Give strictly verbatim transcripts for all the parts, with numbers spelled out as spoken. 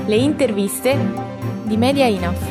Le interviste di Media Enough.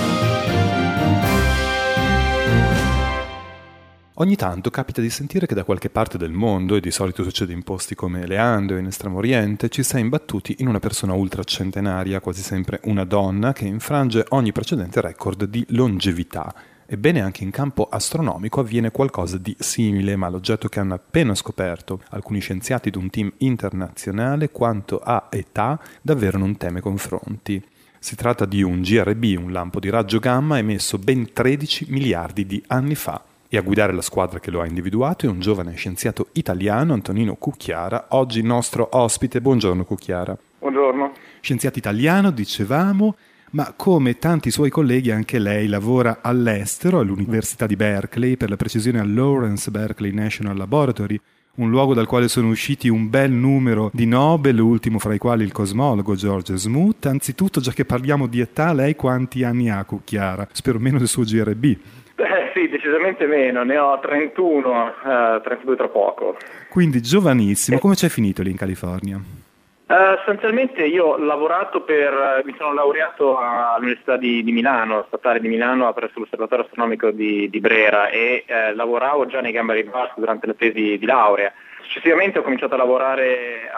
Ogni tanto capita di sentire che da qualche parte del mondo, e di solito succede in posti come le Ande o in Estremo Oriente, ci si è imbattuti in una persona ultracentenaria, quasi sempre una donna, che infrange ogni precedente record di longevità. Ebbene, anche in campo astronomico avviene qualcosa di simile, ma l'oggetto che hanno appena scoperto alcuni scienziati di un team internazionale quanto a età davvero non teme confronti. Si tratta di un G R B, un lampo di raggio gamma emesso ben tredici miliardi di anni fa. E a guidare la squadra che lo ha individuato è un giovane scienziato italiano, Antonino Cucchiara, oggi nostro ospite. Buongiorno Cucchiara. Buongiorno. Scienziato italiano, dicevamo, ma come tanti suoi colleghi anche lei lavora all'estero, all'Università di Berkeley, per la precisione al Lawrence Berkeley National Laboratory, un luogo dal quale sono usciti un bel numero di Nobel, ultimo fra i quali il cosmologo George Smoot. Anzitutto, già che parliamo di età, lei quanti anni ha, Cucchiara? Spero meno del suo G R B. Eh, sì, decisamente meno, ne ho trentuno, uh, trentadue tra poco. Quindi giovanissimo. Come c'è finito lì in California? Uh, sostanzialmente io ho lavorato per, mi sono laureato all'Università di, di Milano, statale di Milano, presso l'Osservatorio Astronomico di, di Brera e eh, lavoravo già nei Gamma Ray Burst durante la tesi di laurea. Successivamente ho cominciato a lavorare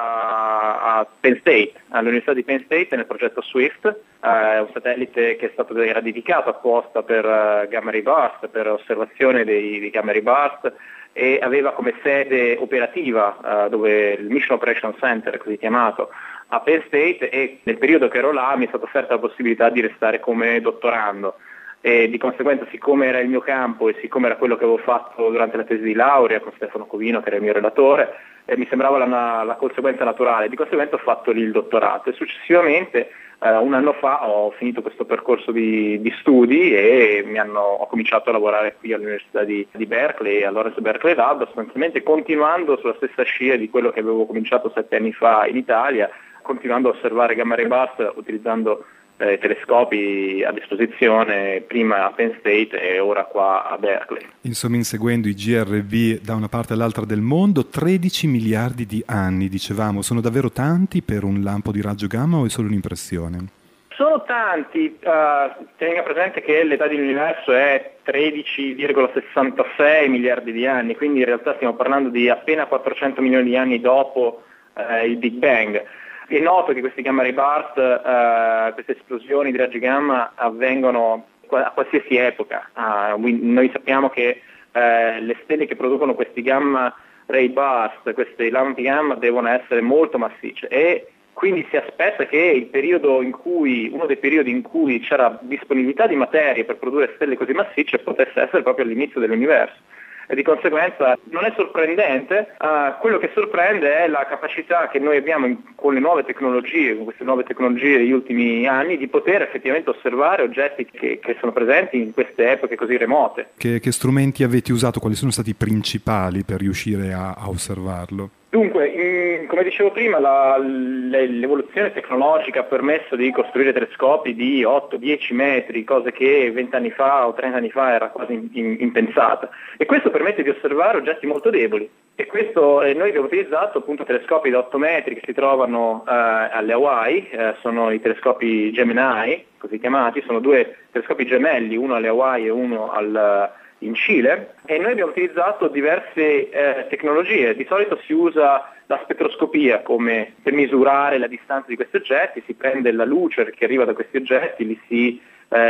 a, a Penn State, all'Università di Penn State nel progetto SWIFT, eh, un satellite che è stato era dedicato apposta per uh, Gamma Ray Burst, per osservazione dei, dei Gamma Ray Burst, e aveva come sede operativa uh, dove il Mission Operation Center, così chiamato, a Penn State, e nel periodo che ero là mi è stata offerta la possibilità di restare come dottorando. E di conseguenza, siccome era il mio campo e siccome era quello che avevo fatto durante la tesi di laurea con Stefano Covino, che era il mio relatore, eh, mi sembrava la, la conseguenza naturale. Di conseguenza ho fatto lì il dottorato e successivamente eh, un anno fa ho finito questo percorso di, di studi e mi hanno, ho cominciato a lavorare qui all'Università di, di Berkeley, al Lawrence Berkeley Lab, sostanzialmente continuando sulla stessa scia di quello che avevo cominciato sette anni fa in Italia, continuando a osservare Gamma Ray Burst utilizzando Eh, telescopi a disposizione, prima a Penn State e ora qua a Berkeley. Insomma, inseguendo i G R V da una parte all'altra del mondo, tredici miliardi di anni, dicevamo, sono davvero tanti per un lampo di raggio gamma o è solo un'impressione? Sono tanti, uh, tenga presente che l'età dell'universo è tredici virgola sessantasei miliardi di anni, quindi in realtà stiamo parlando di appena quattrocento milioni di anni dopo uh, il Big Bang. È noto che questi gamma ray burst, uh, queste esplosioni di raggi gamma avvengono a qualsiasi epoca. Uh, noi sappiamo che uh, le stelle che producono questi gamma ray burst, questi lampi gamma, devono essere molto massicce e quindi si aspetta che il periodo in cui, uno dei periodi in cui c'era disponibilità di materia per produrre stelle così massicce potesse essere proprio all'inizio dell'universo. E di conseguenza non è sorprendente, uh, quello che sorprende è la capacità che noi abbiamo in, con le nuove tecnologie, con queste nuove tecnologie degli ultimi anni, di poter effettivamente osservare oggetti che, che sono presenti in queste epoche così remote. Che, che strumenti avete usato? Quali sono stati i principali per riuscire a, a osservarlo? Dunque, in, come dicevo prima, la, l'evoluzione tecnologica ha permesso di costruire telescopi di otto dieci metri, cose che venti anni fa o trenta anni fa era quasi in, in, impensata. E questo permette di osservare oggetti molto deboli. E questo eh, noi abbiamo utilizzato appunto telescopi da otto metri che si trovano eh, alle Hawaii, eh, sono i telescopi Gemini, così chiamati, sono due telescopi gemelli, uno alle Hawaii e uno al in Cile, e noi abbiamo utilizzato diverse eh, tecnologie. Di solito si usa la spettroscopia come per misurare la distanza di questi oggetti, si prende la luce che arriva da questi oggetti, li si,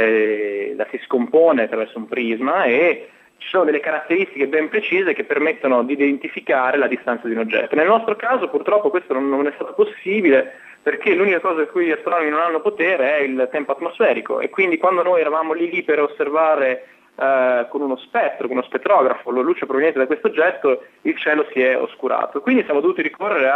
eh, la si scompone attraverso un prisma e ci sono delle caratteristiche ben precise che permettono di identificare la distanza di un oggetto. Nel nostro caso purtroppo questo non, non è stato possibile perché l'unica cosa su cui gli astronomi non hanno potere è il tempo atmosferico e quindi quando noi eravamo lì lì per osservare Uh, con uno spettro, con uno spettrografo, la luce proveniente da questo oggetto, il cielo si è oscurato. Quindi siamo dovuti ricorrere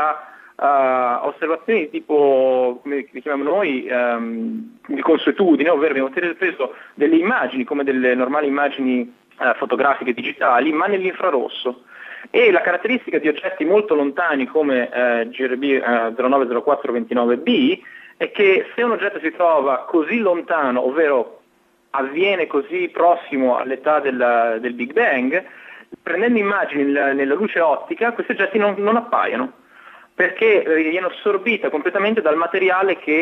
a uh, osservazioni di tipo, come le chiamiamo noi, um, di consuetudine, ovvero abbiamo preso delle immagini come delle normali immagini uh, fotografiche digitali, ma nell'infrarosso. E la caratteristica di oggetti molto lontani come uh, G R B uh, zero nove zero quattro ventinove b è che se un oggetto si trova così lontano, ovvero avviene così prossimo all'età del, del Big Bang, prendendo immagini nella, nella luce ottica, questi oggetti non, non appaiono, perché eh, viene assorbita completamente dal materiale che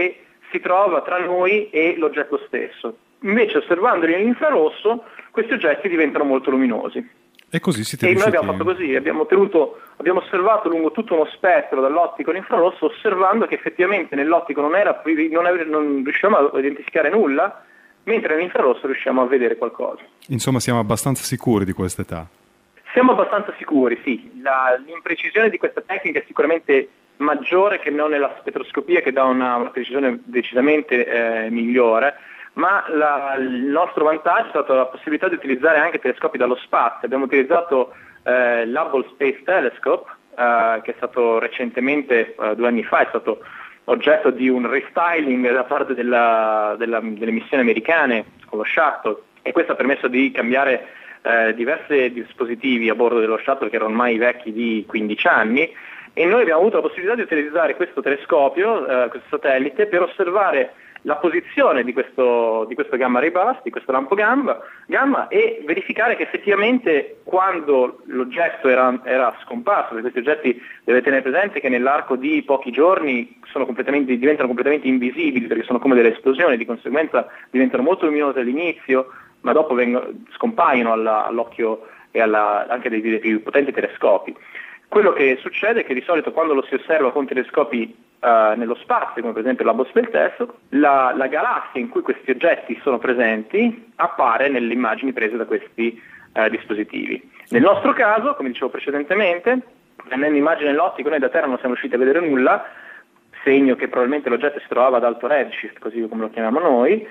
si trova tra noi e l'oggetto stesso. Invece osservandoli nell'infrarosso questi oggetti diventano molto luminosi. E così siete e riusciti... noi abbiamo fatto così, abbiamo, tenuto, abbiamo osservato lungo tutto uno spettro dall'ottico all'infrarosso, osservando che effettivamente nell'ottico non, era, non, ave- non riuscivamo a identificare nulla, mentre nell'infrarosso riusciamo a vedere qualcosa. Insomma, siamo abbastanza sicuri di quest'età. Siamo abbastanza sicuri, sì. La, l'imprecisione di questa tecnica è sicuramente maggiore che non nella spettroscopia, che dà una, una precisione decisamente eh, migliore, ma la, il nostro vantaggio è stata la possibilità di utilizzare anche telescopi dallo spazio. Abbiamo utilizzato eh, l'Hubble Space Telescope, eh, che è stato recentemente, eh, due anni fa, è stato oggetto di un restyling da parte della, della, delle missioni americane con lo shuttle, e questo ha permesso di cambiare eh, diversi dispositivi a bordo dello shuttle che erano ormai vecchi di quindici anni, e noi abbiamo avuto la possibilità di utilizzare questo telescopio, eh, questo satellite, per osservare la posizione di questo, di questo gamma ray burst, di questo lampo gamma, gamma, e verificare che effettivamente quando l'oggetto era, era scomparso, perché questi oggetti dovete tenere presente che nell'arco di pochi giorni sono completamente, diventano completamente invisibili perché sono come delle esplosioni, di conseguenza diventano molto luminosi all'inizio, ma dopo vengono, scompaiono alla, all'occhio e alla, anche dei, dei più potenti telescopi. Quello che succede è che di solito quando lo si osserva con telescopi uh, nello spazio, come per esempio l'Hubble Space Telescope, la, la galassia in cui questi oggetti sono presenti appare nelle immagini prese da questi uh, dispositivi. Nel nostro caso, come dicevo precedentemente, prendendo immagini nell'ottico, noi da Terra non siamo riusciti a vedere nulla, segno che probabilmente l'oggetto si trovava ad alto redshift, così come lo chiamiamo noi,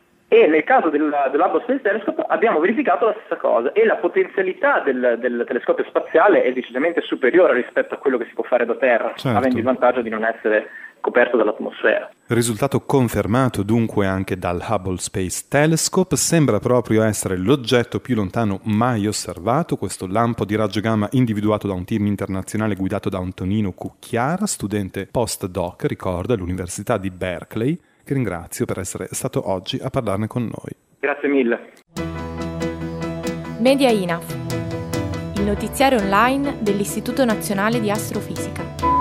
e nel caso del, dell'Hubble Space Telescope abbiamo verificato la stessa cosa, e la potenzialità del, del telescopio spaziale è decisamente superiore rispetto a quello che si può fare da Terra, certo, avendo il vantaggio di non essere coperto dall'atmosfera. Risultato confermato dunque anche dal Hubble Space Telescope, sembra proprio essere l'oggetto più lontano mai osservato, questo lampo di raggio gamma individuato da un team internazionale guidato da Antonino Cucchiara, studente postdoc, ricorda, all'Università di Berkeley, che ringrazio per essere stato oggi a parlarne con noi. Grazie mille. Media I N A F, il notiziario online dell'Istituto Nazionale di Astrofisica.